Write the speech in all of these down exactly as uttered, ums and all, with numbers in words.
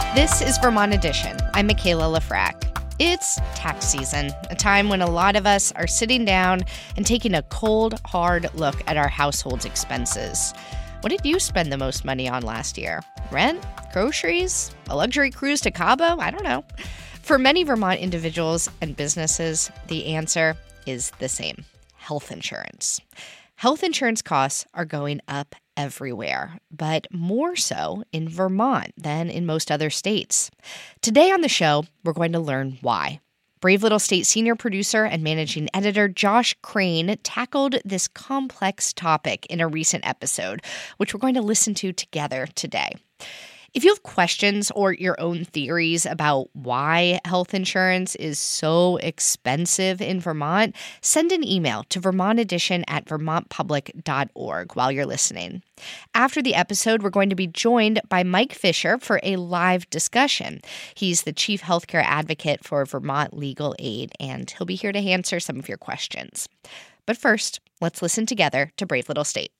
This is Vermont Edition. I'm Michaela Lafrac. It's tax season, a time when a lot of us are sitting down and taking a cold, hard look at our household's expenses. What did you spend the most money on last year? Rent? Groceries? A luxury cruise to Cabo? I don't know. For many Vermont individuals and businesses, the answer is the same: health insurance. Health insurance costs are going up everywhere, but more so in Vermont than in most other states. Today on the show, we're going to learn why. Brave Little State senior producer and managing editor Josh Crane tackled this complex topic in a recent episode, which we're going to listen to together today. If you have questions or your own theories about why health insurance is so expensive in Vermont, send an email to vermont edition at vermont public dot org while you're listening. After the episode, we're going to be joined by Mike Fisher for a live discussion. He's the chief healthcare advocate for Vermont Legal Aid, and he'll be here to answer some of your questions. But first, let's listen together to Brave Little State.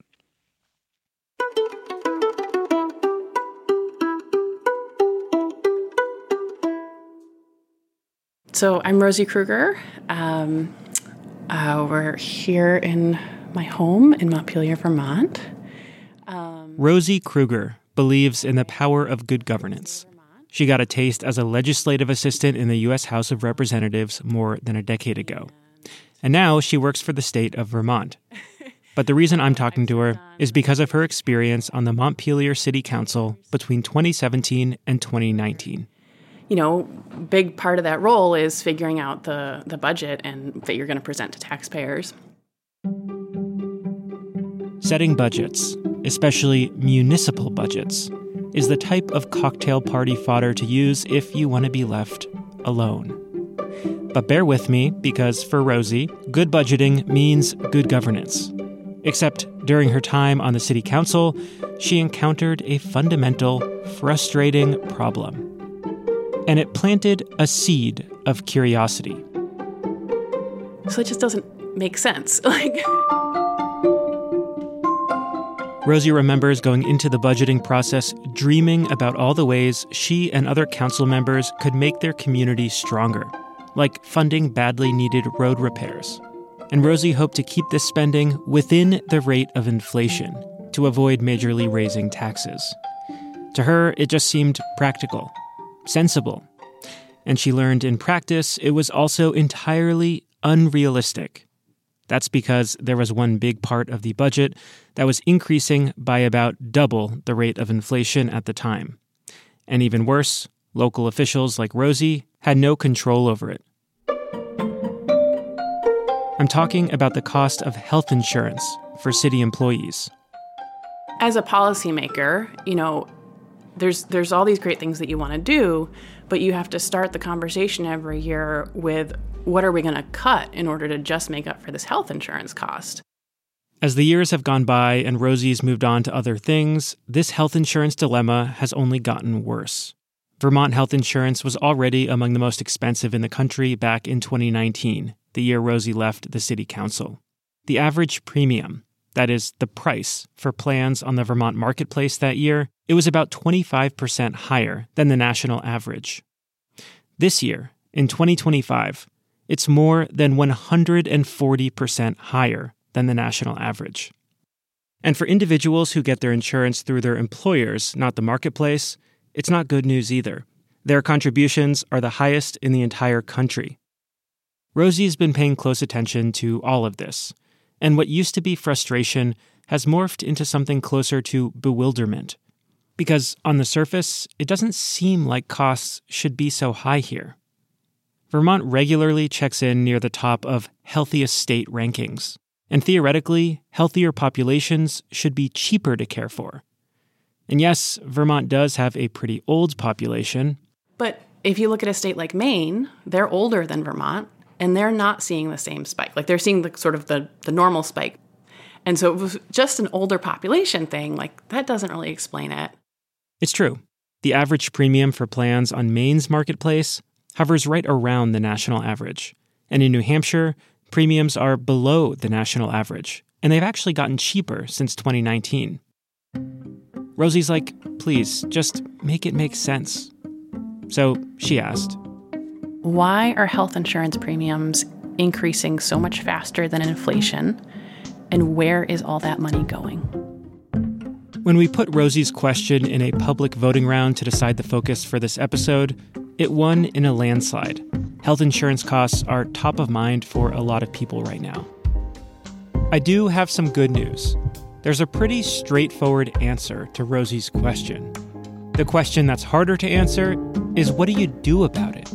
So I'm Rosie Kruger. Um, uh, we're here in my home in Montpelier, Vermont. Um, Rosie Kruger believes in the power of good governance. She got a taste as a legislative assistant in the U S House of Representatives more than a decade ago. And now she works for the state of Vermont. But the reason I'm talking to her is because of her experience on the Montpelier City Council between twenty seventeen and twenty nineteen. You know, big part of that role is figuring out the, the budget and that you're going to present to taxpayers. Setting budgets, especially municipal budgets, is the type of cocktail party fodder to use if you want to be left alone. But bear with me, because for Rosie, good budgeting means good governance. Except during her time on the city council, she encountered a fundamental, frustrating problem. And it planted a seed of curiosity. So it just doesn't make sense. Like, Rosie remembers going into the budgeting process dreaming about all the ways she and other council members could make their community stronger, like funding badly needed road repairs. And Rosie hoped to keep this spending within the rate of inflation to avoid majorly raising taxes. To her, it just seemed practical. Sensible. And she learned in practice it was also entirely unrealistic. That's because there was one big part of the budget that was increasing by about double the rate of inflation at the time. And even worse, local officials like Rosie had no control over it. I'm talking about the cost of health insurance for city employees. As a policymaker, you know, There's there's all these great things that you want to do, but you have to start the conversation every year with what are we going to cut in order to just make up for this health insurance cost? As the years have gone by and Rosie's moved on to other things, this health insurance dilemma has only gotten worse. Vermont health insurance was already among the most expensive in the country back in twenty nineteen, the year Rosie left the city council. The average premium, that is, the price for plans on the Vermont marketplace that year, it was about twenty-five percent higher than the national average. This year, in twenty twenty-five, it's more than one hundred forty percent higher than the national average. And for individuals who get their insurance through their employers, not the marketplace, it's not good news either. Their contributions are the highest in the entire country. Rosie's been paying close attention to all of this, and what used to be frustration has morphed into something closer to bewilderment. Because on the surface, it doesn't seem like costs should be so high here. Vermont regularly checks in near the top of healthiest state rankings, and theoretically, healthier populations should be cheaper to care for. And yes, Vermont does have a pretty old population. But if you look at a state like Maine, they're older than Vermont, and they're not seeing the same spike. Like, they're seeing the sort of the, the normal spike. And so it was just an older population thing. Like, that doesn't really explain it. It's true. The average premium for plans on Maine's marketplace hovers right around the national average. And in New Hampshire, premiums are below the national average. And they've actually gotten cheaper since twenty nineteen. Rosie's like, please, just make it make sense. So she asked, why are health insurance premiums increasing so much faster than inflation? And where is all that money going? When we put Rosie's question in a public voting round to decide the focus for this episode, it won in a landslide. Health insurance costs are top of mind for a lot of people right now. I do have some good news. There's a pretty straightforward answer to Rosie's question. The question that's harder to answer is, what do you do about it?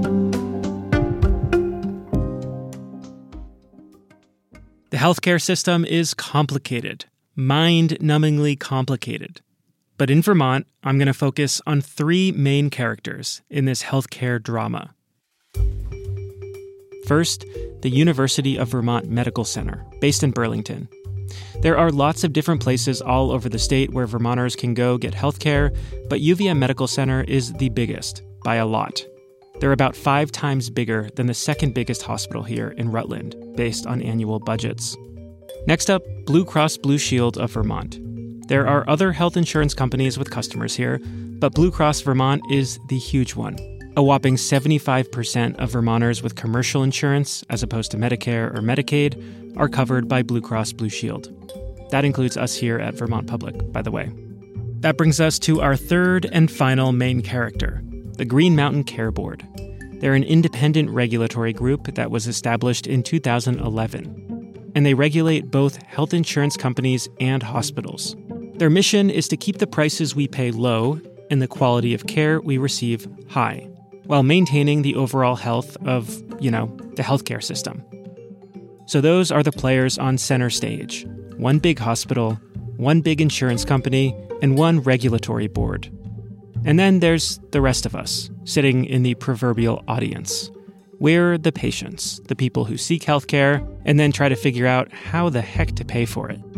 The healthcare system is complicated, mind-numbingly complicated. But in Vermont, I'm going to focus on three main characters in this healthcare drama. First, the University of Vermont Medical Center, based in Burlington. There are lots of different places all over the state where Vermonters can go get healthcare, but U V M Medical Center is the biggest, by a lot. They're about five times bigger than the second biggest hospital here in Rutland, based on annual budgets. Next up, Blue Cross Blue Shield of Vermont. There are other health insurance companies with customers here, but Blue Cross Vermont is the huge one. A whopping seventy-five percent of Vermonters with commercial insurance, as opposed to Medicare or Medicaid, are covered by Blue Cross Blue Shield. That includes us here at Vermont Public, by the way. That brings us to our third and final main character, the Green Mountain Care Board. They're an independent regulatory group that was established in two thousand eleven, and they regulate both health insurance companies and hospitals. Their mission is to keep the prices we pay low and the quality of care we receive high, while maintaining the overall health of, you know, the healthcare system. So those are the players on center stage. One big hospital, one big insurance company, and one regulatory board. And then there's the rest of us, sitting in the proverbial audience. We're the patients, the people who seek healthcare, and then try to figure out how the heck to pay for it.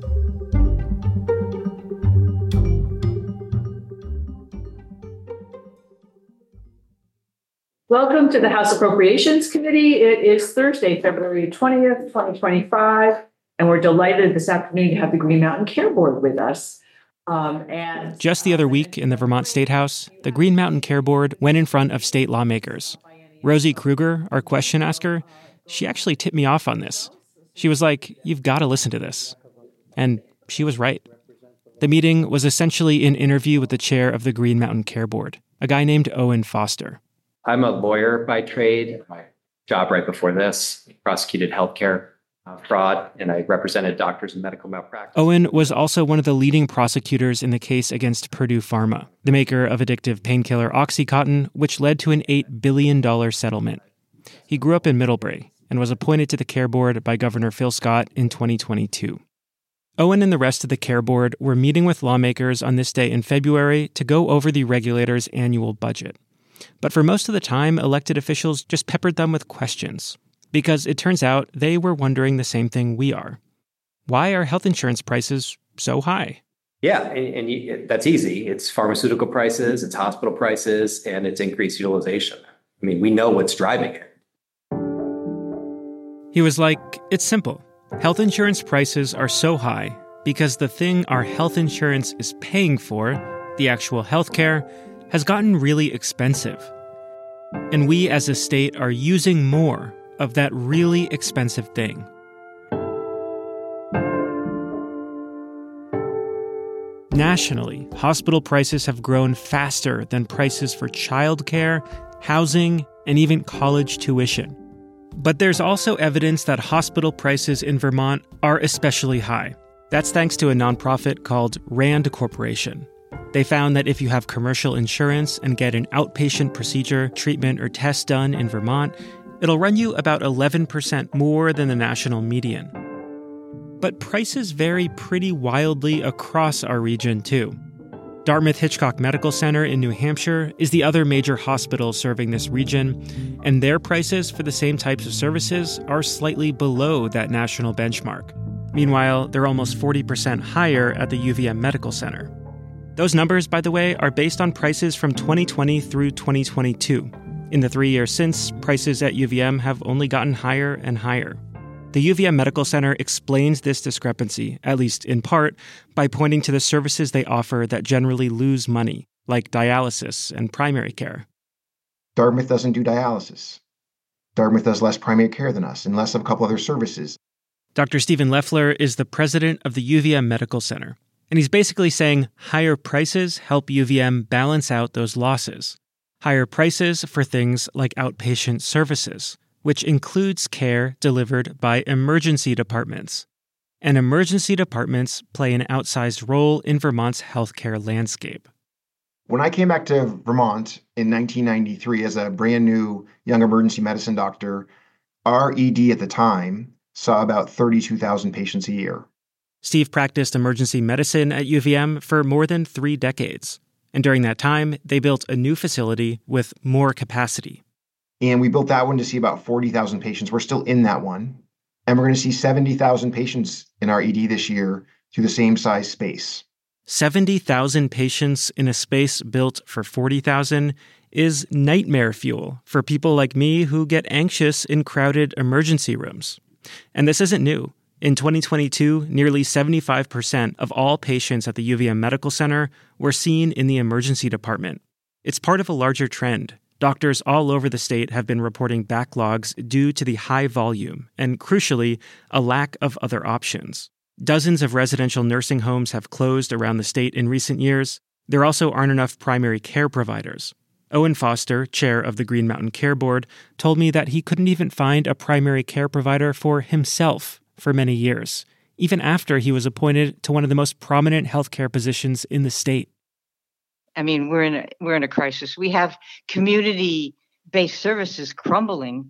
Welcome to the House Appropriations Committee. It is Thursday, February twentieth, twenty twenty-five, and we're delighted this afternoon to have the Green Mountain Care Board with us. Um, and Just the other week in the Vermont State House, the Green Mountain Care Board went in front of state lawmakers. Rosie Kruger, our question asker, she actually tipped me off on this. She was like, you've got to listen to this. And she was right. The meeting was essentially an interview with the chair of the Green Mountain Care Board, a guy named Owen Foster. I'm a lawyer by trade. My job right before this, prosecuted healthcare uh, fraud, and I represented doctors in medical malpractice. Owen was also one of the leading prosecutors in the case against Purdue Pharma, the maker of addictive painkiller OxyContin, which led to an eight billion dollars settlement. He grew up in Middlebury and was appointed to the Care Board by Governor Phil Scott in twenty twenty-two. Owen and the rest of the Care Board were meeting with lawmakers on this day in February to go over the regulator's annual budget. But for most of the time, elected officials just peppered them with questions, because it turns out they were wondering the same thing we are. Why are health insurance prices so high? Yeah, and, and you, that's easy. It's pharmaceutical prices, it's hospital prices, and it's increased utilization. I mean, we know what's driving it. He was like, it's simple. Health insurance prices are so high because the thing our health insurance is paying for, the actual health care, has gotten really expensive. And we as a state are using more of that really expensive thing. Nationally, hospital prices have grown faster than prices for childcare, housing, and even college tuition. But there's also evidence that hospital prices in Vermont are especially high. That's thanks to a nonprofit called RAND Corporation. They found that if you have commercial insurance and get an outpatient procedure, treatment, or test done in Vermont, it'll run you about eleven percent more than the national median. But prices vary pretty wildly across our region, too. Dartmouth-Hitchcock Medical Center in New Hampshire is the other major hospital serving this region, and their prices for the same types of services are slightly below that national benchmark. Meanwhile, they're almost forty percent higher at the U V M Medical Center. Those numbers, by the way, are based on prices from twenty twenty through twenty twenty-two. In the three years since, prices at U V M have only gotten higher and higher. The U V M Medical Center explains this discrepancy, at least in part, by pointing to the services they offer that generally lose money, like dialysis and primary care. Dartmouth doesn't do dialysis. Dartmouth does less primary care than us and less of a couple other services. Doctor Stephen Loeffler is the president of the U V M Medical Center, and he's basically saying higher prices help U V M balance out those losses. Higher prices for things like outpatient services, which includes care delivered by emergency departments. And emergency departments play an outsized role in Vermont's healthcare landscape. When I came back to Vermont in nineteen ninety-three as a brand new young emergency medicine doctor, our E D at the time saw about thirty-two thousand patients a year. Steve practiced emergency medicine at U V M for more than three decades. And during that time, they built a new facility with more capacity. And we built that one to see about forty thousand patients. We're still in that one. And we're going to see seventy thousand patients in our E D this year through the same size space. seventy thousand patients in a space built for forty thousand is nightmare fuel for people like me who get anxious in crowded emergency rooms. And this isn't new. In twenty twenty-two, nearly seventy-five percent of all patients at the U V M Medical Center were seen in the emergency department. It's part of a larger trend. Doctors all over the state have been reporting backlogs due to the high volume and, crucially, a lack of other options. Dozens of residential nursing homes have closed around the state in recent years. There also aren't enough primary care providers. Owen Foster, chair of the Green Mountain Care Board, told me that he couldn't even find a primary care provider for himself for many years, even after he was appointed to one of the most prominent healthcare positions in the state. I mean, we're in a, we're in a crisis. We have community-based services crumbling.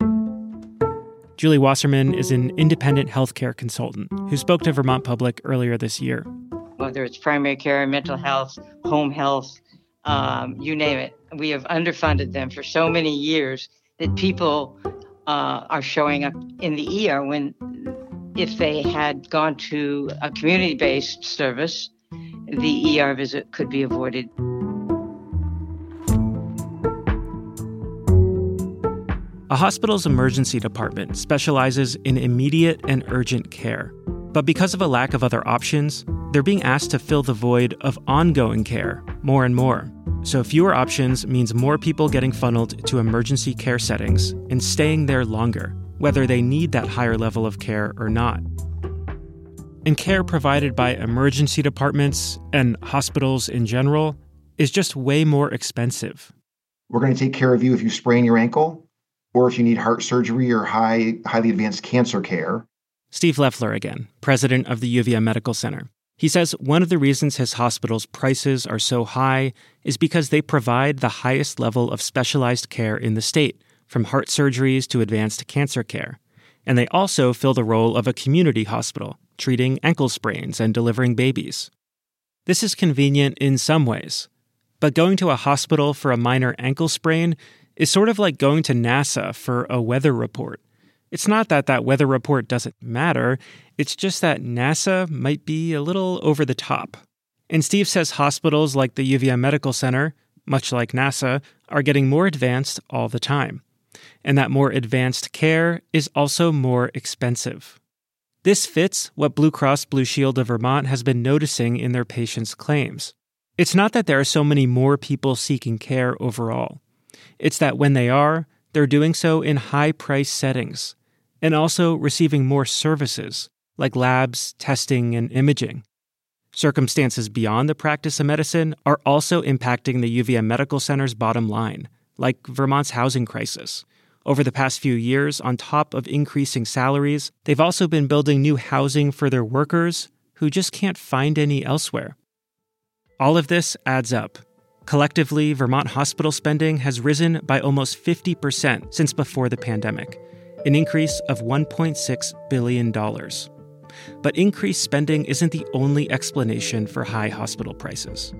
Julie Wasserman is an independent healthcare consultant who spoke to Vermont Public earlier this year. Whether it's primary care, mental health, home health, um, you name it. We have underfunded them for so many years that people uh, are showing up in the E R when, if they had gone to a community-based service, the E R visit could be avoided. A hospital's emergency department specializes in immediate and urgent care. But because of a lack of other options, they're being asked to fill the void of ongoing care more and more. So fewer options means more people getting funneled to emergency care settings and staying there longer, whether they need that higher level of care or not. And care provided by emergency departments and hospitals in general is just way more expensive. We're going to take care of you if you sprain your ankle, or if you need heart surgery or high, highly advanced cancer care. Steve Loeffler again, president of the U V M Medical Center. He says one of the reasons his hospital's prices are so high is because they provide the highest level of specialized care in the state, from heart surgeries to advanced cancer care. And they also fill the role of a community hospital, treating ankle sprains and delivering babies. This is convenient in some ways, but going to a hospital for a minor ankle sprain is sort of like going to NASA for a weather report. It's not that that weather report doesn't matter, it's just that NASA might be a little over the top. And Steve says hospitals like the U V M Medical Center, much like NASA, are getting more advanced all the time. And that more advanced care is also more expensive. This fits what Blue Cross Blue Shield of Vermont has been noticing in their patients' claims. It's not that there are so many more people seeking care overall. It's that when they are, they're doing so in high-price settings, and also receiving more services, like labs, testing, and imaging. Circumstances beyond the practice of medicine are also impacting the U V M Medical Center's bottom line, like Vermont's housing crisis. Over the past few years, on top of increasing salaries, they've also been building new housing for their workers who just can't find any elsewhere. All of this adds up. Collectively, Vermont hospital spending has risen by almost fifty percent since before the pandemic, an increase of one point six billion dollars. But increased spending isn't the only explanation for high hospital prices.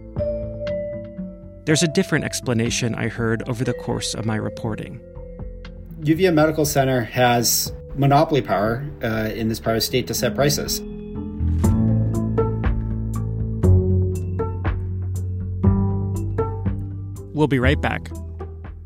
There's a different explanation I heard over the course of my reporting. U V M Medical Center has monopoly power uh, in this part of the state to set prices. We'll be right back.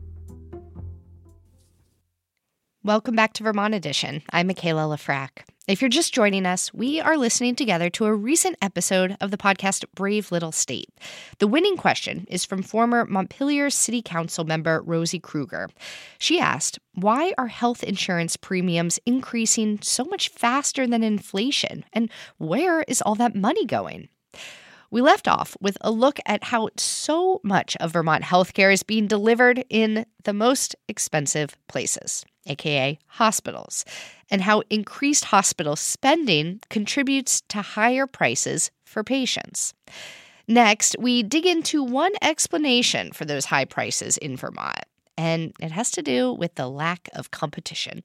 Welcome back to Vermont Edition. I'm Michaela Lafrac. If you're just joining us, we are listening together to a recent episode of the podcast Brave Little State. The winning question is from former Montpelier City Council member Rosie Kruger. She asked, why are health insurance premiums increasing so much faster than inflation? And where is all that money going? We left off with a look at how so much of Vermont healthcare is being delivered in the most expensive places, aka hospitals, and how increased hospital spending contributes to higher prices for patients. Next, we dig into one explanation for those high prices in Vermont, and it has to do with the lack of competition.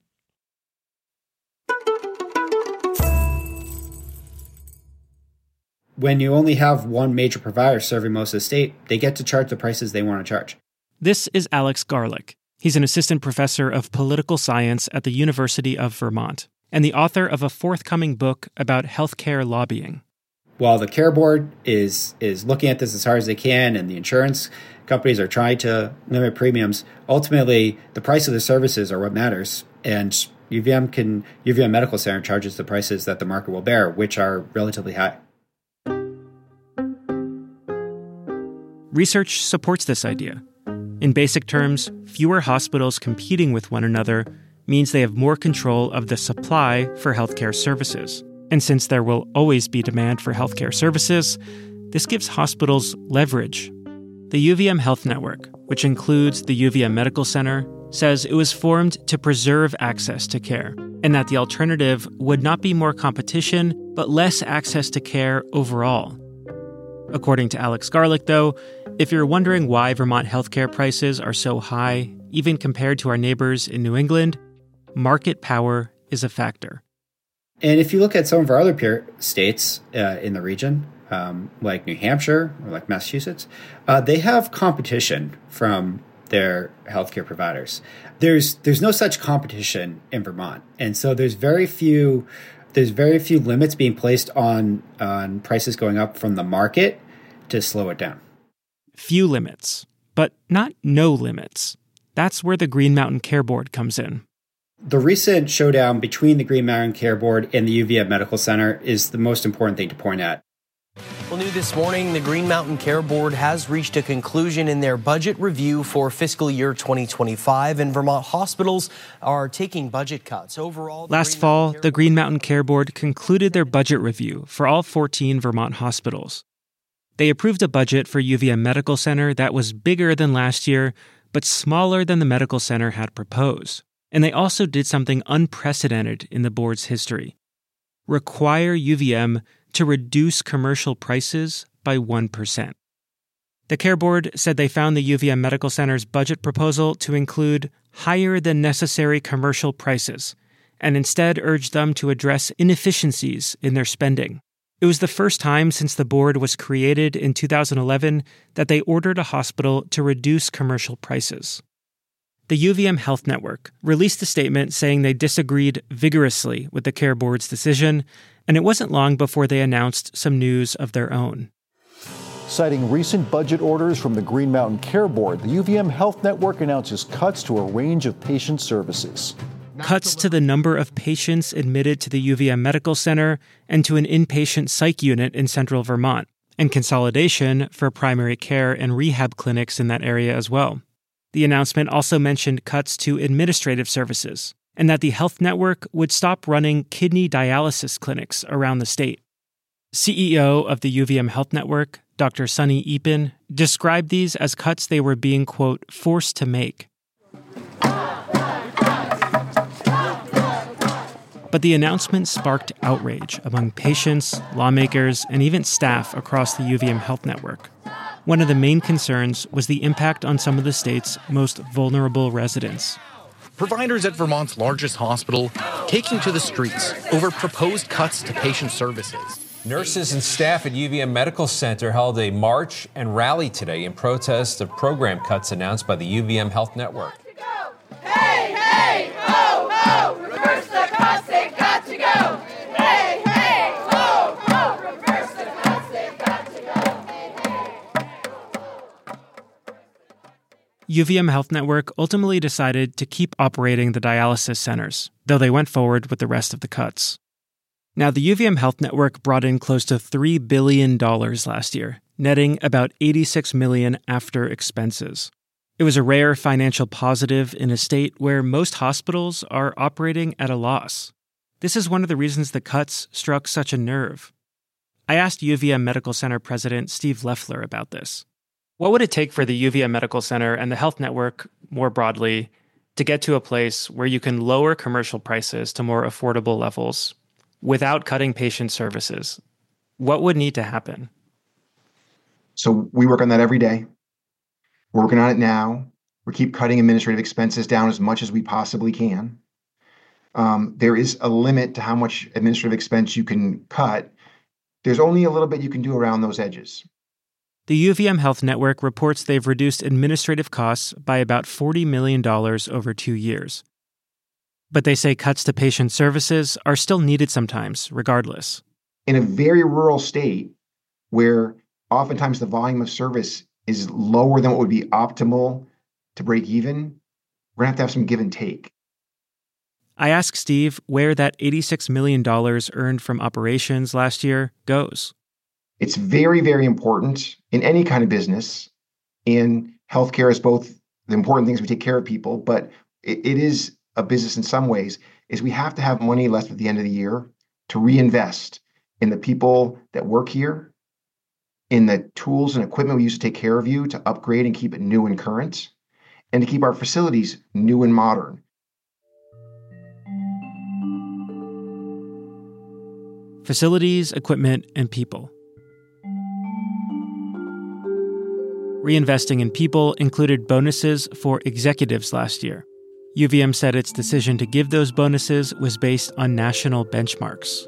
When you only have one major provider serving most of the state, they get to charge the prices they want to charge. This is Alex Garlick. He's an assistant professor of political science at the University of Vermont and the author of a forthcoming book about healthcare lobbying. While the Care Board is is looking at this as hard as they can and the insurance companies are trying to limit premiums, ultimately the price of the services are what matters. And U V M can U V M Medical Center charges the prices that the market will bear, which are relatively high. Research supports this idea. In basic terms, fewer hospitals competing with one another means they have more control of the supply for healthcare services. And since there will always be demand for healthcare services, this gives hospitals leverage. The U V M Health Network, which includes the U V M Medical Center, says it was formed to preserve access to care, and that the alternative would not be more competition, but less access to care overall. According to Alex Garlick, though, if you're wondering why Vermont healthcare prices are so high, even compared to our neighbors in New England, market power is a factor. And if you look at some of our other peer states uh, in the region, um, like New Hampshire or like Massachusetts, uh, they have competition from their healthcare providers. There's there's no such competition in Vermont, and so there's very few there's very few limits being placed on on prices going up from the market to slow it down. Few limits, but not no limits. That's where the Green Mountain Care Board comes in. The recent showdown between the Green Mountain Care Board and the U V M Medical Center is the most important thing to point at. Well, new this morning, the Green Mountain Care Board has reached a conclusion in their budget review for fiscal year twenty twenty-five, and Vermont hospitals are taking budget cuts. Overall, last fall, the Green Mountain Care Board concluded their budget review for all fourteen Vermont hospitals. They approved a budget for U V M Medical Center that was bigger than last year, but smaller than the medical center had proposed. And they also did something unprecedented in the board's history: require U V M to reduce commercial prices by one percent. The Care Board said they found the U V M Medical Center's budget proposal to include higher than necessary commercial prices, and instead urged them to address inefficiencies in their spending. It was the first time since the board was created in two thousand eleven that they ordered a hospital to reduce commercial prices. The U V M Health Network released a statement saying they disagreed vigorously with the Care Board's decision, and it wasn't long before they announced some news of their own. Citing recent budget orders from the Green Mountain Care Board, the U V M Health Network announces cuts to a range of patient services. Cuts to the number of patients admitted to the U V M Medical Center and to an inpatient psych unit in central Vermont, and consolidation for primary care and rehab clinics in that area as well. The announcement also mentioned cuts to administrative services, and that the health network would stop running kidney dialysis clinics around the state. C E O of the U V M Health Network, Doctor Sunny Eapen, described these as cuts they were being, quote, forced to make. But the announcement sparked outrage among patients, lawmakers, and even staff across the U V M Health Network. One of the main concerns was the impact on some of the state's most vulnerable residents. Providers at Vermont's largest hospital taking to the streets over proposed cuts to patient services. Nurses and staff at U V M Medical Center held a march and rally today in protest of program cuts announced by the U V M Health Network. Hey, hey, ho, ho, reverse the cuts, they got to go. Hey, hey, ho, ho, reverse the cuts, they got to go. Hey, hey. U V M Health Network ultimately decided to keep operating the dialysis centers, though they went forward with the rest of the cuts. Now, the U V M Health Network brought in close to three billion dollars last year, netting about eighty-six million dollars after expenses. It was a rare financial positive in a state where most hospitals are operating at a loss. This is one of the reasons the cuts struck such a nerve. I asked U V M Medical Center President Steve Loeffler about this. What would it take for the U V M Medical Center and the health network more broadly to get to a place where you can lower commercial prices to more affordable levels without cutting patient services? What would need to happen? So we work on that every day. We're working on it now. We keep cutting administrative expenses down as much as we possibly can. Um, there is a limit to how much administrative expense you can cut. There's only a little bit you can do around those edges. The U V M Health Network reports they've reduced administrative costs by about forty million dollars over two years. But they say cuts to patient services are still needed sometimes, regardless. In a very rural state where oftentimes the volume of service is lower than what would be optimal to break even, we're going to have to have some give and take. I asked Steve where that eighty-six million dollars earned from operations last year goes. It's very, very important in any kind of business. In healthcare is both the important things we take care of people, but it, it is a business in some ways, is we have to have money left at the end of the year to reinvest in the people that work here, in the tools and equipment we use to take care of you, to upgrade and keep it new and current, and to keep our facilities new and modern. Facilities, equipment, and people. Reinvesting in people included bonuses for executives last year. U V M said its decision to give those bonuses was based on national benchmarks.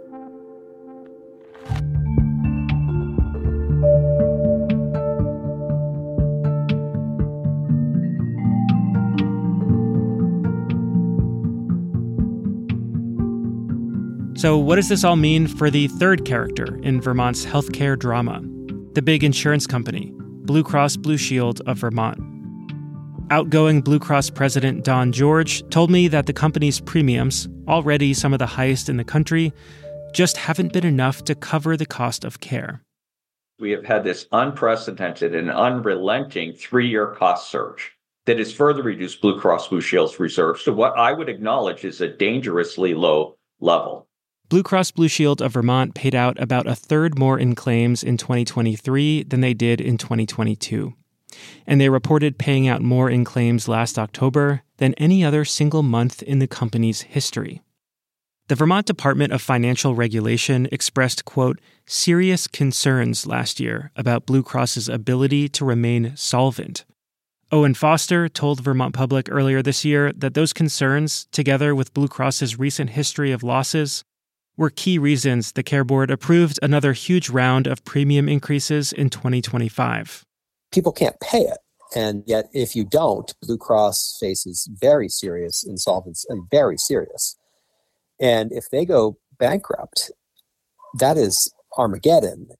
So what does this all mean for the third character in Vermont's healthcare drama? The big insurance company, Blue Cross Blue Shield of Vermont. Outgoing Blue Cross president Don George told me that the company's premiums, already some of the highest in the country, just haven't been enough to cover the cost of care. We have had this unprecedented and unrelenting three-year cost surge that has further reduced Blue Cross Blue Shield's reserves to what I would acknowledge is a dangerously low level. Blue Cross Blue Shield of Vermont paid out about a third more in claims in twenty twenty-three than they did in twenty twenty-two. And they reported paying out more in claims last October than any other single month in the company's history. The Vermont Department of Financial Regulation expressed, quote, serious concerns last year about Blue Cross's ability to remain solvent. Owen Foster told Vermont Public earlier this year that those concerns, together with Blue Cross's recent history of losses, were key reasons the Care Board approved another huge round of premium increases in twenty twenty-five. People can't pay it. And yet, if you don't, Blue Cross faces very serious insolvency, and very serious. And if they go bankrupt, that is Armageddon.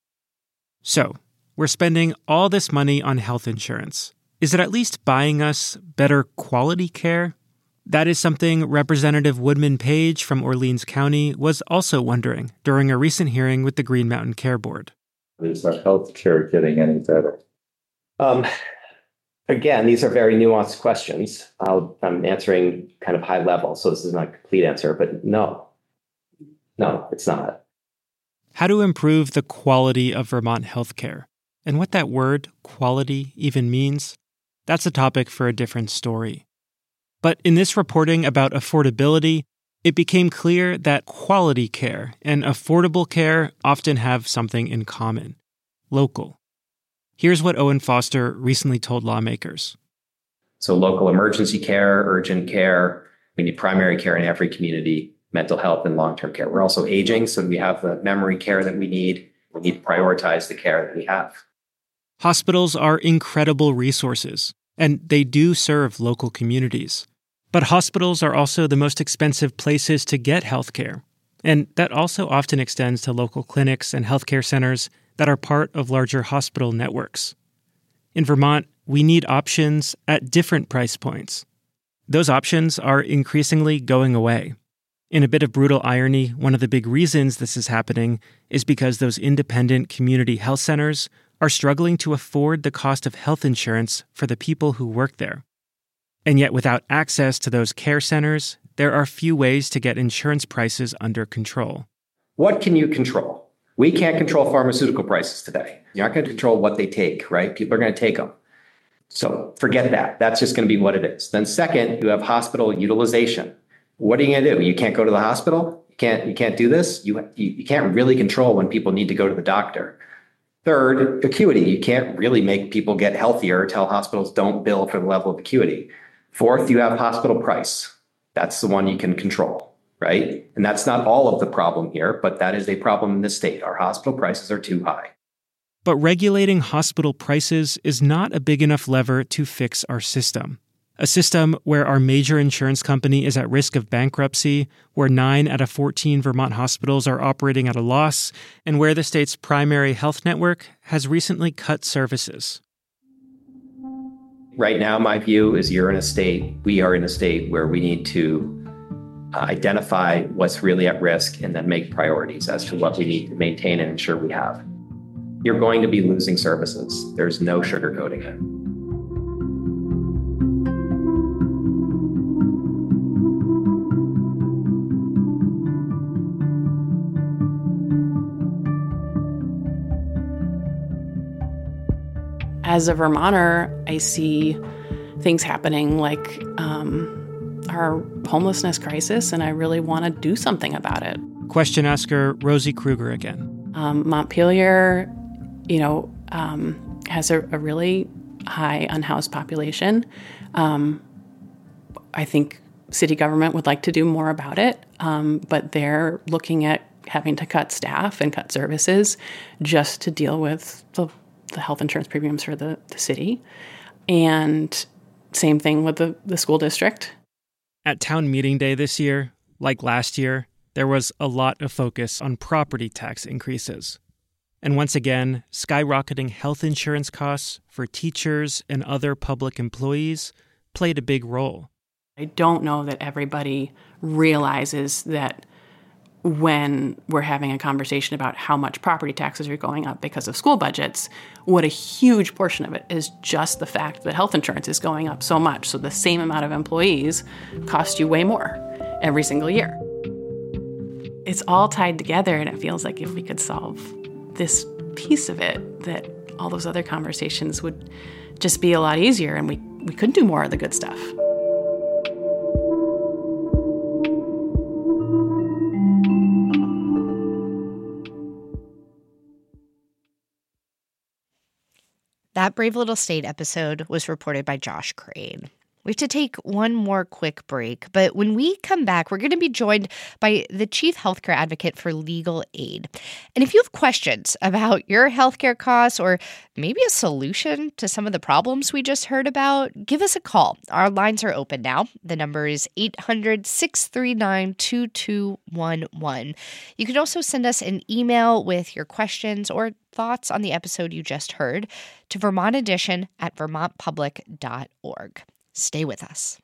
So, we're spending all this money on health insurance. Is it at least buying us better quality care? That is something Representative Woodman Page from Orleans County was also wondering during a recent hearing with the Green Mountain Care Board. Is our health care getting any better? Um, again, these are very nuanced questions. I'll, I'm answering kind of high level, so this is not a complete answer, but no. No, it's not. How to improve the quality of Vermont healthcare, and what that word, quality, even means, that's a topic for a different story. But in this reporting about affordability, it became clear that quality care and affordable care often have something in common: local. Here's what Owen Foster recently told lawmakers. So local emergency care, urgent care, we need primary care in every community, mental health and long-term care. We're also aging, so we have the memory care that we need. We need to prioritize the care that we have. Hospitals are incredible resources, and they do serve local communities. But hospitals are also the most expensive places to get healthcare, and that also often extends to local clinics and healthcare centers that are part of larger hospital networks. In Vermont, we need options at different price points. Those options are increasingly going away. In a bit of brutal irony, one of the big reasons this is happening is because those independent community health centers are struggling to afford the cost of health insurance for the people who work there. And yet, without access to those care centers, there are few ways to get insurance prices under control. What can you control? We can't control pharmaceutical prices today. You're not going to control what they take, right? People are going to take them. So forget that. That's just going to be what it is. Then second, you have hospital utilization. What are you going to do? You can't go to the hospital? You can't, you can't do this? You, you, you can't really control when people need to go to the doctor. Third, acuity. You can't really make people get healthier, tell hospitals don't bill for the level of acuity. Fourth, you have hospital price. That's the one you can control, right? And that's not all of the problem here, but that is a problem in this state. Our hospital prices are too high. But regulating hospital prices is not a big enough lever to fix our system. A system where our major insurance company is at risk of bankruptcy, where nine out of fourteen Vermont hospitals are operating at a loss, and where the state's primary health network has recently cut services. Right now, my view is you're in a state, we are in a state where we need to uh, identify what's really at risk and then make priorities as to what we need to maintain and ensure we have. You're going to be losing services. There's no sugarcoating it. As a Vermonter, I see things happening like um, our homelessness crisis, and I really want to do something about it. Question asker Rosie Kruger again. Um, Montpelier, you know, um, has a, a really high unhoused population. Um, I think city government would like to do more about it, um, but they're looking at having to cut staff and cut services just to deal with the the health insurance premiums for the, the city. And same thing with the, the school district. At town meeting day this year, like last year, there was a lot of focus on property tax increases. And once again, skyrocketing health insurance costs for teachers and other public employees played a big role. I don't know that everybody realizes that when we're having a conversation about how much property taxes are going up because of school budgets, what a huge portion of it is just the fact that health insurance is going up so much. So the same amount of employees cost you way more every single year. It's all tied together, and it feels like if we could solve this piece of it, that all those other conversations would just be a lot easier, and we, we could do more of the good stuff. That Brave Little State episode was reported by Josh Crane. We have to take one more quick break, but when we come back, we're going to be joined by the Chief Healthcare Advocate for Legal Aid. And if you have questions about your healthcare costs or maybe a solution to some of the problems we just heard about, give us a call. Our lines are open now. The number is eight hundred, six three nine, two two one one. You can also send us an email with your questions or thoughts on the episode you just heard to Vermont Edition at vermont public dot org. Stay with us.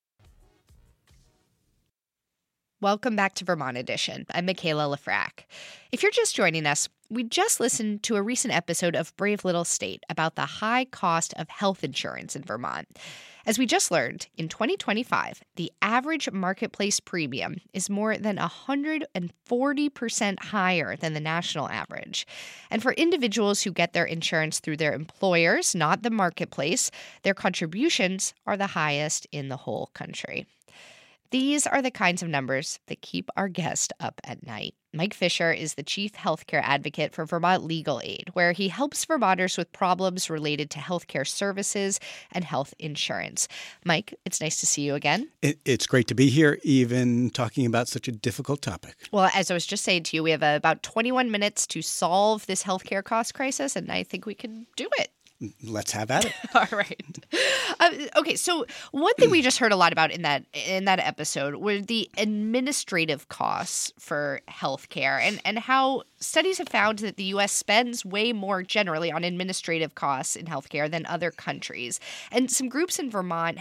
Welcome back to Vermont Edition. I'm Michaela Lafrac. If you're just joining us, we just listened to a recent episode of Brave Little State about the high cost of health insurance in Vermont. As we just learned, in twenty twenty-five, the average marketplace premium is more than one hundred forty percent higher than the national average. And for individuals who get their insurance through their employers, not the marketplace, their contributions are the highest in the whole country. These are the kinds of numbers that keep our guest up at night. Mike Fisher is the Chief Healthcare Advocate for Vermont Legal Aid, where he helps Vermonters with problems related to healthcare services and health insurance. Mike, it's nice to see you again. It, it's great to be here, even talking about such a difficult topic. Well, as I was just saying to you, we have uh, about twenty-one minutes to solve this healthcare cost crisis, and I think we can do it. Let's have at it. All right. Uh, okay, so one thing we just heard a lot about in that in that episode were the administrative costs for healthcare, and and how studies have found that the U S spends way more generally on administrative costs in healthcare than other countries. And some groups in Vermont have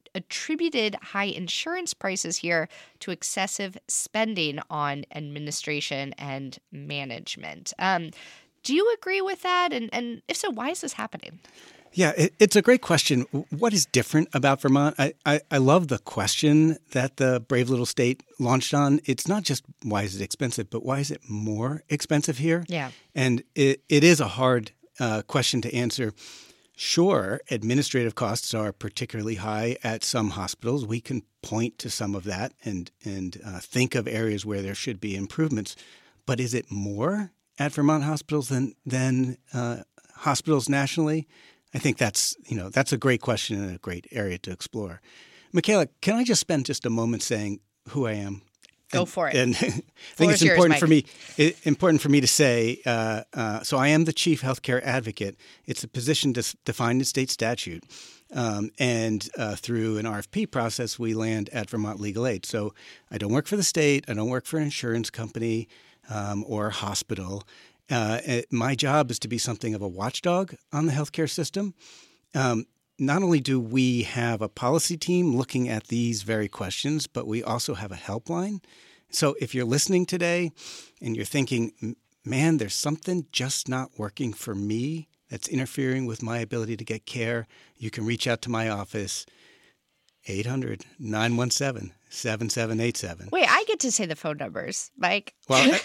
attributed high insurance prices here to excessive spending on administration and management. Um, do you agree with that? And, and if so, why is this happening? Yeah, it, it's a great question. What is different about Vermont? I, I, I love the question that the brave little state launched on. It's not just why is it expensive, but why is it more expensive here? Yeah. And it, it is a hard uh, question to answer. Sure, administrative costs are particularly high at some hospitals. We can point to some of that and, and uh, think of areas where there should be improvements. But is it more at Vermont hospitals than, than uh, hospitals nationally? I think that's, you know, that's a great question and a great area to explore. Michaela, can I just spend just a moment saying who I am? Go and, for it. And I think it's yours, important Mike. for me. It, important for me to say. Uh, uh, so I am the chief healthcare advocate. It's a position dis- defined in state statute, um, and uh, through an R F P process, we land at Vermont Legal Aid. So I don't work for the state. I don't work for an insurance company um, or a hospital. Uh, it, my job is to be something of a watchdog on the healthcare system. Um, not only do we have a policy team looking at these very questions, but we also have a helpline. So if you're listening today and you're thinking, man, there's something just not working for me that's interfering with my ability to get care, you can reach out to my office, eight hundred, nine one seven, seven seven eight seven. Wait, I get to say the phone numbers, Mike. Well,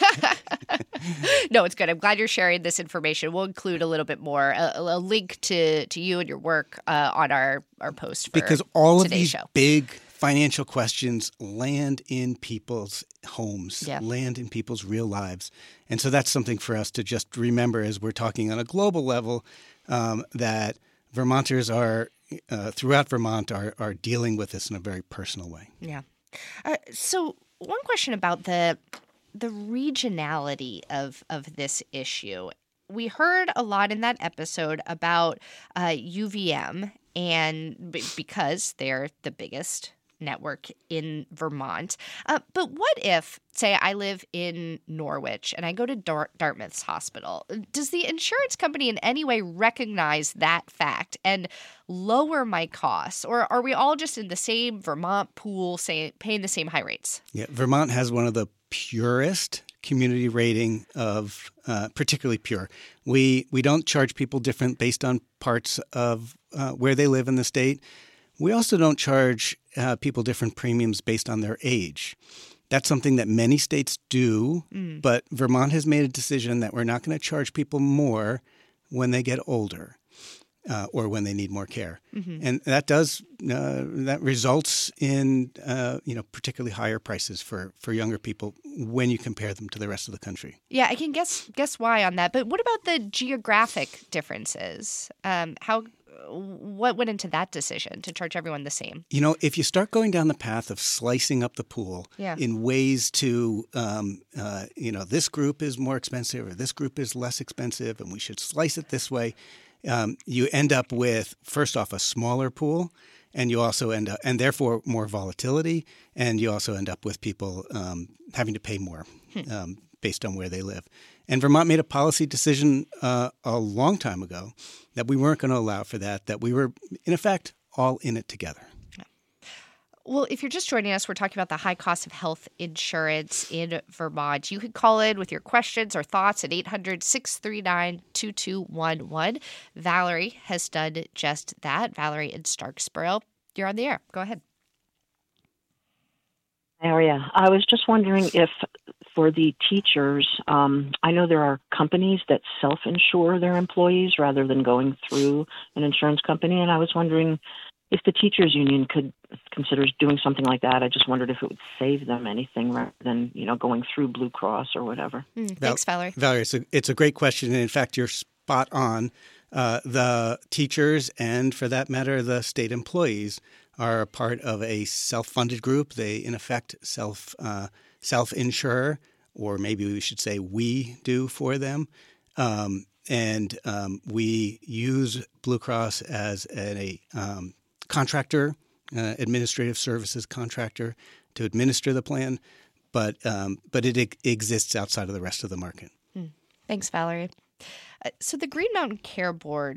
no, it's good. I'm glad you're sharing this information. We'll include a little bit more, a, a link to, to you and your work uh, on our, our post for because all of today's these show. big financial questions land in people's homes, Yeah. land in people's real lives. And so that's something for us to just remember as we're talking on a global level, um, that Vermonters are uh, throughout Vermont are, are dealing with this in a very personal way. Yeah. Uh, so one question about the the regionality of of this issue. We heard a lot in that episode about uh, U V M, and b- because they're the biggest network in Vermont. Uh, but what if, say, I live in Norwich and I go to Dar- Dartmouth's hospital? Does the insurance company in any way recognize that fact and lower my costs? Or are we all just in the same Vermont pool, say, paying the same high rates? Yeah, Vermont has one of the purest community rating of uh, particularly pure. We we don't charge people different based on parts of uh, where they live in the state. We also don't charge uh, people different premiums based on their age. That's something that many states do, Mm. but Vermont has made a decision that we're not going to charge people more when they get older uh, or when they need more care. Mhm. And that does uh, that results in uh, you know particularly higher prices for, for younger people when you compare them to the rest of the country. Yeah, I can guess guess why on that. But what about the geographic differences? Um, how what went into that decision to charge everyone the same? You know, if you start going down the path of slicing up the pool Yeah. in ways to, um, uh, you know, this group is more expensive or this group is less expensive and we should slice it this way, um, you end up with, first off, a smaller pool. And you also end up, and therefore more volatility, and you also end up with people um, having to pay more um, based on where they live. And Vermont made a policy decision uh, a long time ago that we weren't going to allow for that, that we were, in effect, all in it together. Well, if you're just joining us, we're talking about the high cost of health insurance in Vermont. You could call in with your questions or thoughts at eight hundred, six three nine, two two one one. Valerie has done just that. Valerie in Starksboro, you're on the air. Go ahead. Area. I was just wondering if for the teachers, um, I know there are companies that self-insure their employees rather than going through an insurance company, and I was wondering if the teachers union could consider doing something like that. I just wondered if it would save them anything rather than, you know, going through Blue Cross or whatever. Mm, thanks, Valerie. Valerie, it's a, it's a great question. And in fact, you're spot on. Uh, the teachers and, for that matter, the state employees are a part of a self-funded group. They, in effect, self uh, self-insure, or maybe we should say we do for them. Um, and um, we use Blue Cross as a um, contractor, uh, administrative services contractor to administer the plan, but um, but it e- exists outside of the rest of the market. Mm. Thanks, Valerie. Uh, so the Green Mountain Care Board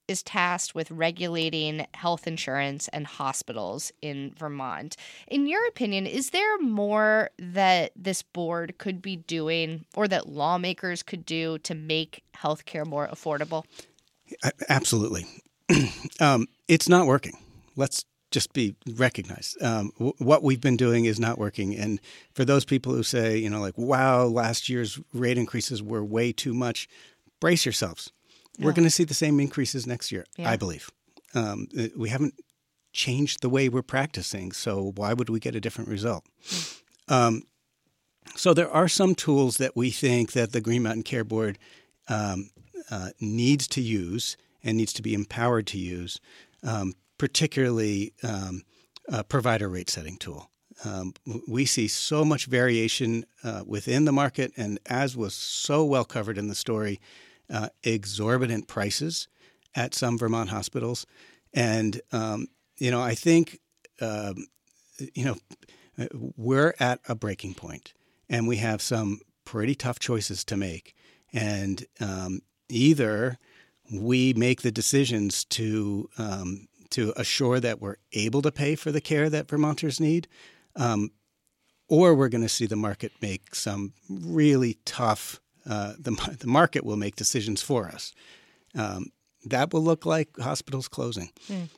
is tasked with regulating health insurance and hospitals in Vermont. In your opinion, is there more that this board could be doing or that lawmakers could do to make healthcare more affordable? Absolutely. um, it's not working. Let's just be recognized. Um, w- what we've been doing is not working. And for those people who say, you know, like, wow, last year's rate increases were way too much, brace yourselves. Yeah. We're going to see the same increases next year, yeah. I believe. Um, we haven't changed the way we're practicing, so why would we get a different result? Mm. Um, so there are some tools that we think that the Green Mountain Care Board um, uh, needs to use and needs to be empowered to use, um, particularly um, a provider rate setting tool. Um, we see so much variation uh, within the market, and as was so well covered in the story, uh, exorbitant prices at some Vermont hospitals. And, um, you know, I think, um, you know, we're at a breaking point, and we have some pretty tough choices to make. And um, either we make the decisions to um, to assure that we're able to pay for the care that Vermonters need, um, or we're going to see the market make some really tough, uh, the, the market will make decisions for us. Um, that will look like hospitals closing. Mm.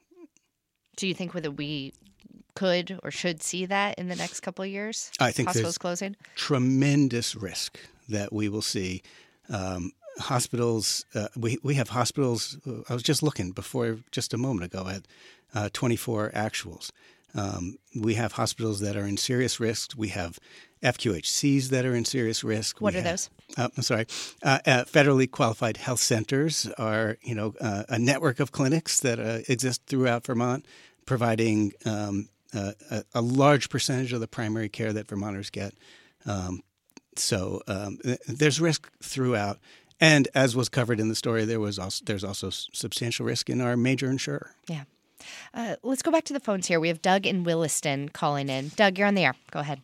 Do you think whether we could or should see that in the next couple of years? I think hospitals there's closing? Tremendous risk that we will see. Um, hospitals, uh, we, we have hospitals, uh, I was just looking before just a moment ago at uh, twenty-four actuals. Um, we have hospitals that are in serious risk. We have F Q H Cs that are in serious risk. What we are have, those? Uh, I'm sorry. Uh, uh, federally qualified health centers are, you know, uh, a network of clinics that uh, exist throughout Vermont, providing um, uh, a, a large percentage of the primary care that Vermonters get. Um, so um, th- there's risk throughout. And as was covered in the story, there was also there's also substantial risk in our major insurer. Yeah. Uh, let's go back to the phones here. We have Doug in Williston calling in. Doug, you're on the air. Go ahead.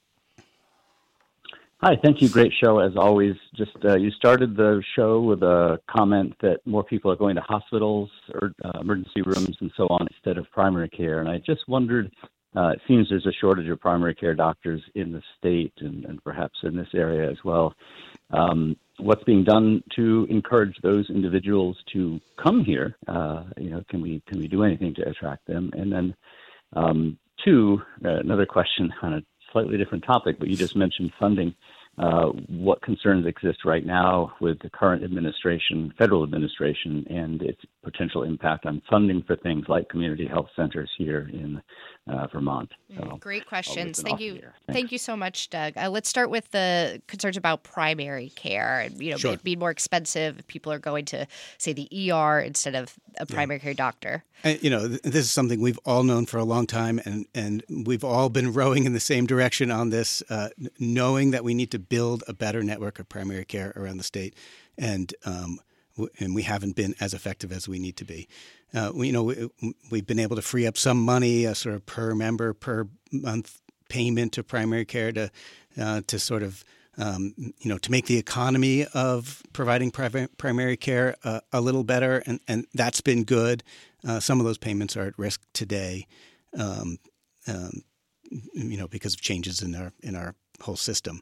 Hi, thank you. Great show as always. Just uh, you started the show with a comment that more people are going to hospitals or uh, emergency rooms and so on instead of primary care. And I just wondered, uh, it seems there's a shortage of primary care doctors in the state and, and perhaps in this area as well. Um, what's being done to encourage those individuals to come here? Uh, you know, can we can we do anything to attract them? And then um, two, uh, another question on a slightly different topic, but you just mentioned funding. Uh, what concerns exist right now with the current administration, federal administration, and its potential impact on funding for things like community health centers here in uh, Vermont? So Great questions. Thank you. Thank Thank you so much, Doug. Uh, let's start with the concerns about primary care and, you know, Sure. it being more expensive if people are going to, say, the E R instead of a primary care doctor. And, you know, th- this is something we've all known for a long time, and, and we've all been rowing in the same direction on this, uh, n- knowing that we need to build a better network of primary care around the state, and um, w- and we haven't been as effective as we need to be. Uh, we, you know, we, we've been able to free up some money, a sort of per member per month payment to primary care to uh, to sort of Um, you know, to make the economy of providing pri- primary care uh, a little better, and, and that's been good. Uh, some of those payments are at risk today, um, um, you know, because of changes in our in our whole system.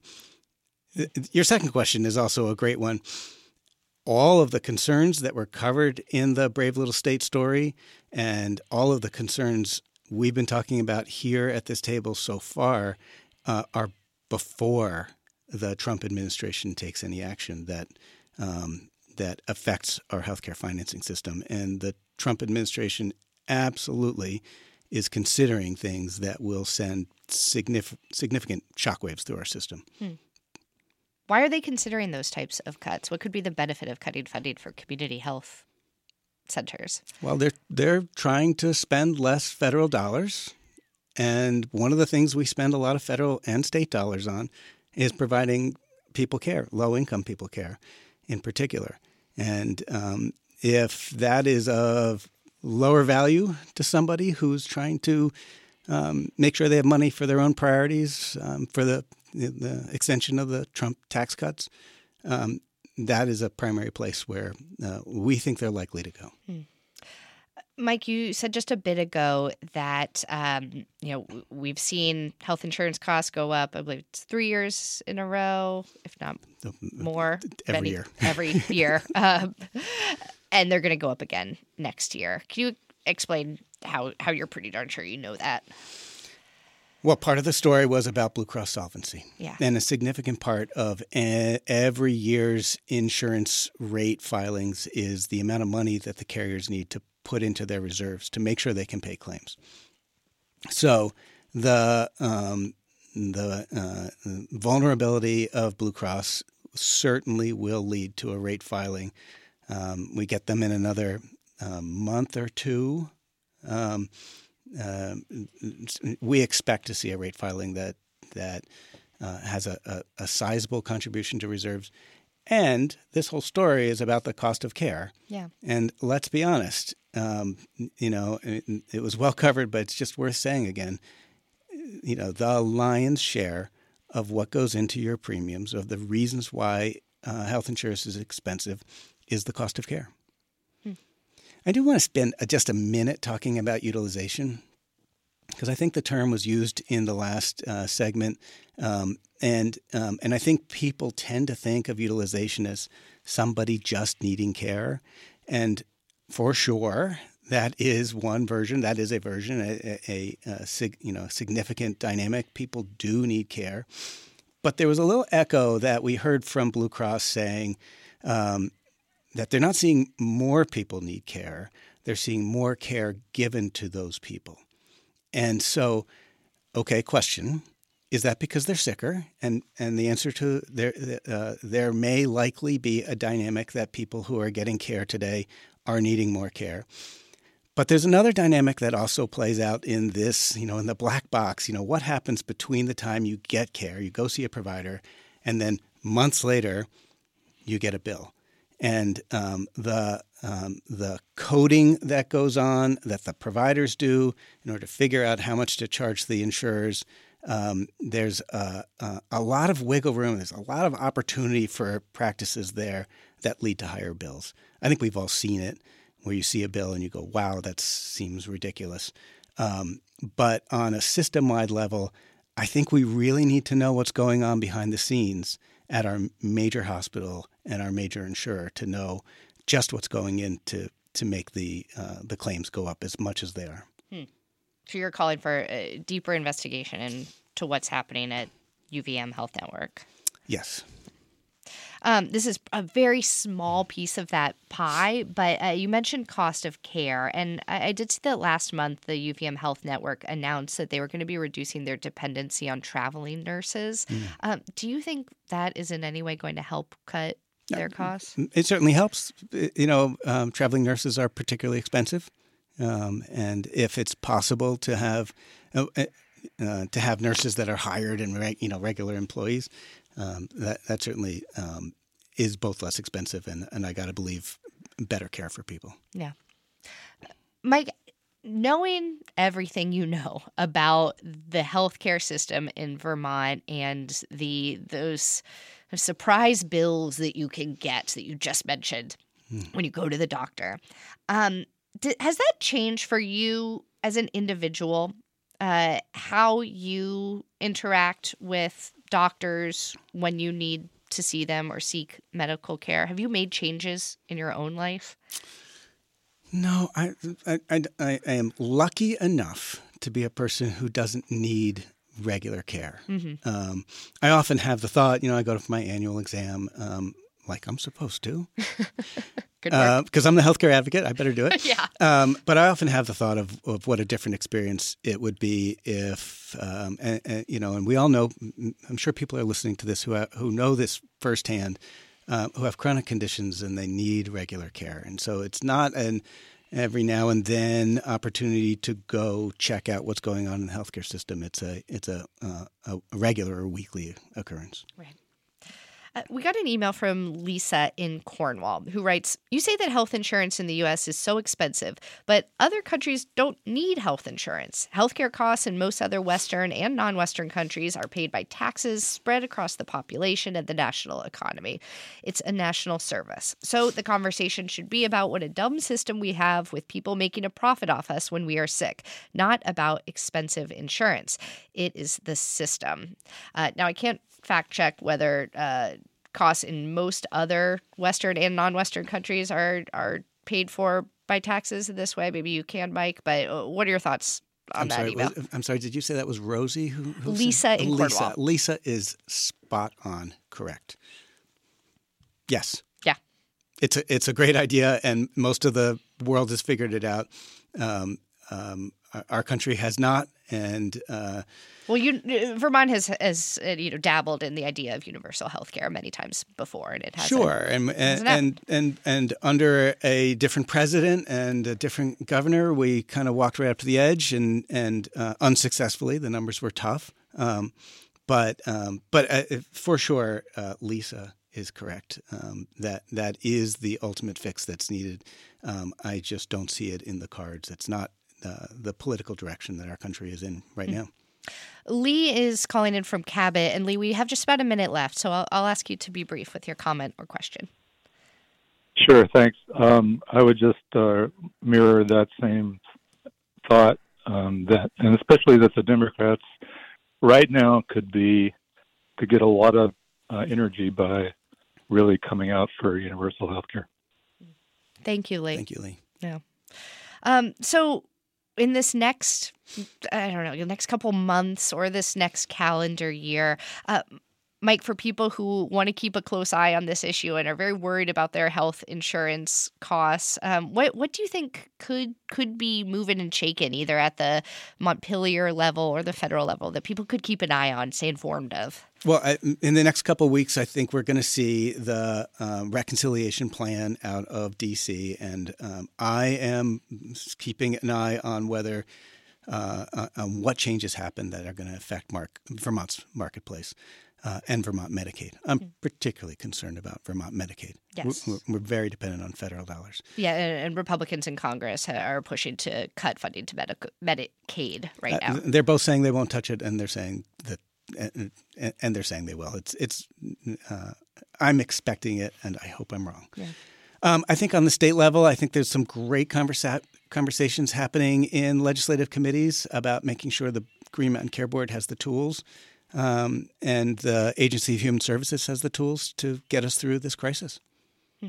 Your second question is also a great one. All of the concerns that were covered in the Brave Little State story, and all of the concerns we've been talking about here at this table so far, uh, are before the Trump administration takes any action that um, that affects our healthcare financing system. And the Trump administration absolutely is considering things that will send signif- significant shockwaves through our system. Hmm. Why are they considering those types of cuts? What could be the benefit of cutting funding for community health centers? Well, they're they're trying to spend less federal dollars. And one of the things we spend a lot of federal and state dollars on is providing people care, low-income people care in particular. And um, if that is of lower value to somebody who's trying to um, make sure they have money for their own priorities, um, for the, the extension of the Trump tax cuts, um, that is a primary place where uh, we think they're likely to go. Hmm. Mike, you said just a bit ago that um, you know we've seen health insurance costs go up. I believe it's three years in a row, if not more. Every many, year. Every year, um, and they're going to go up again next year. Can you explain how how you're pretty darn sure you know that? Well, part of the story was about Blue Cross solvency. Yeah. And a significant part of e- every year's insurance rate filings is the amount of money that the carriers need to put into their reserves to make sure they can pay claims. So the um, the uh, vulnerability of Blue Cross certainly will lead to a rate filing. Um, we get them in another uh, month or two. Um, Uh, we expect to see a rate filing that that uh, has a, a, a sizable contribution to reserves. And this whole story is about the cost of care. Yeah. And let's be honest, um, you know, it, it was well covered, but it's just worth saying again, you know, the lion's share of what goes into your premiums, of the reasons why uh, health insurance is expensive, is the cost of care. I do want to spend just a minute talking about utilization, because I think the term was used in the last uh, segment, um, and um, and I think people tend to think of utilization as somebody just needing care, and for sure that is one version. That is a version, a, a, a sig, you know significant dynamic. People do need care, but there was a little echo that we heard from Blue Cross saying. Um, that they're not seeing more people need care. They're seeing more care given to those people. And so, okay, question, is that because they're sicker? And and the answer to there, uh, there may likely be a dynamic that people who are getting care today are needing more care. But there's another dynamic that also plays out in this, you know, in the black box. You know, what happens between the time you get care, you go see a provider, and then months later, you get a bill. And um, the um, the coding that goes on that the providers do in order to figure out how much to charge the insurers, um, there's a, a, a lot of wiggle room. There's a lot of opportunity for practices there that lead to higher bills. I think we've all seen it, where you see a bill and you go, wow, that seems ridiculous. Um, but on a system-wide level, I think we really need to know what's going on behind the scenes at our major hospital and our major insurer to know just what's going in to, to make the uh, the claims go up as much as they are. Hmm. So you're calling for a deeper investigation into what's happening at U V M Health Network? Yes. Um, this is a very small piece of that pie, but uh, you mentioned cost of care. And I, I did see that last month the U V M Health Network announced that they were going to be reducing their dependency on traveling nurses. Mm. Um, do you think that is in any way going to help cut their costs? It certainly helps. You know, um, traveling nurses are particularly expensive. Um, and if it's possible to have uh, uh, to have nurses that are hired and re- you know regular employees, Um, that that certainly um, is both less expensive and, and I got to believe, better care for people. Yeah. Mike, knowing everything you know about the healthcare system in Vermont and the those surprise bills that you can get that you just mentioned hmm. when you go to the doctor, um, did, has that changed for you as an individual, uh, how you interact with doctors when you need to see them or seek medical care? Have you made changes in your own life? No, I, I, I, I am lucky enough to be a person who doesn't need regular care. Mm-hmm. Um, I often have the thought, you know, I go to my annual exam um, like I'm supposed to. Because uh, I'm the healthcare advocate, I better do it. yeah. Um, but I often have the thought of, of what a different experience it would be if, um, and, and, you know, and we all know, I'm sure people are listening to this who have, who know this firsthand, uh, who have chronic conditions and they need regular care. And so it's not an every now and then opportunity to go check out what's going on in the healthcare system. It's a it's a, uh, a regular or weekly occurrence. Right. Uh, we got an email from Lisa in Cornwall who writes, you say that health insurance in the U S is so expensive, but other countries don't need health insurance. Healthcare costs in most other Western and non-Western countries are paid by taxes spread across the population and the national economy. It's a national service. So the conversation should be about what a dumb system we have with people making a profit off us when we are sick, not about expensive insurance. It is the system. Uh, now, I can't fact check whether uh, costs in most other Western and non-Western countries are are paid for by taxes in this way. Maybe you can, Mike, but what are your thoughts on I'm that sorry, email? was, I'm sorry, did you say that was Rosie? Who, who Lisa said? in Lisa. Cornwall. Lisa is spot on correct. Yes. Yeah. It's a, it's a great idea, and most of the world has figured it out. Um, um, our, our country has not, and uh, Well, you, Vermont has, has uh, you know, dabbled in the idea of universal health care many times before, and it has sure, and and, and and and under a different president and a different governor, we kind of walked right up to the edge, and and uh, unsuccessfully. The numbers were tough, um, but um, but uh, for sure, uh, Lisa is correct. Um, that that is the ultimate fix that's needed. Um, I just don't see it in the cards. It's not uh, the political direction that our country is in right now. Lee is calling in from Cabot, and Lee, we have just about a minute left, so I'll, I'll ask you to be brief with your comment or question. Sure, thanks. Um, I would just uh, mirror that same thought, um, that, and especially that the Democrats right now could be could get a lot of uh, energy by really coming out for universal health care. Thank you, Lee. Thank you, Lee. Yeah. Um, so in this next, I don't know, the next couple months or this next calendar year, uh, Mike, for people who want to keep a close eye on this issue and are very worried about their health insurance costs, um, what what do you think could could be moving and shaking either at the Montpelier level or the federal level that people could keep an eye on, stay informed of? Well, I, in the next couple of weeks, I think we're going to see the um, reconciliation plan out of D C, and um, I am keeping an eye on whether uh, on what changes happen that are going to affect Mark, Vermont's marketplace. Uh, and Vermont Medicaid. I'm mm. particularly concerned about Vermont Medicaid. Yes. We're, we're very dependent on federal dollars. Yeah, and, and Republicans in Congress are pushing to cut funding to Medi- Medicaid right now. Uh, they're both saying they won't touch it, and they're saying that, and, and they're saying they will. It's, it's. Uh, I'm expecting it, and I hope I'm wrong. Yeah. Um, I think on the state level, I think there's some great conversa- conversations happening in legislative committees about making sure the Green Mountain Care Board has the tools. Um, and the Agency of Human Services has the tools to get us through this crisis. Hmm.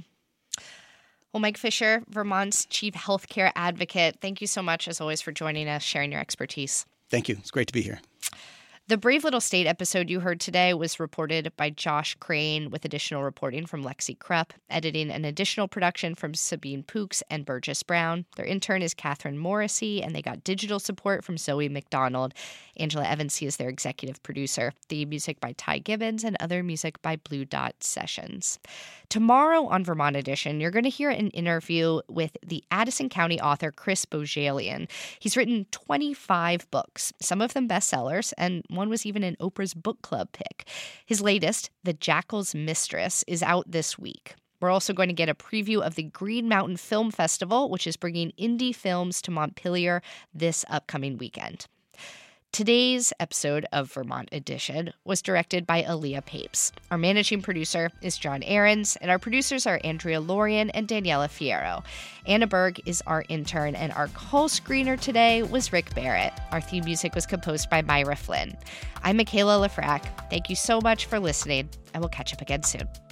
Well, Mike Fisher, Vermont's chief healthcare advocate, thank you so much, as always, for joining us, sharing your expertise. Thank you. It's great to be here. The Brave Little State episode you heard today was reported by Josh Crane with additional reporting from Lexi Krupp, editing and additional production from Sabine Pooks and Burgess Brown. Their intern is Catherine Morrissey, and they got digital support from Zoe McDonald. Angela Evansy is their executive producer. The music by Ty Gibbons and other music by Blue Dot Sessions. Tomorrow on Vermont Edition, you're going to hear an interview with the Addison County author Chris Bojalian. He's written twenty-five books, some of them bestsellers, and one was even an Oprah's book club pick. His latest, The Jackal's Mistress, is out this week. We're also going to get a preview of the Green Mountain Film Festival, which is bringing indie films to Montpelier this upcoming weekend. Today's episode of Vermont Edition was directed by Aaliyah Papes. Our managing producer is John Ahrens, and our producers are Andrea Lorian and Daniela Fierro. Anna Berg is our intern, and our call screener today was Rick Barrett. Our theme music was composed by Myra Flynn. I'm Michaela Lafrac. Thank you so much for listening, and we'll catch up again soon.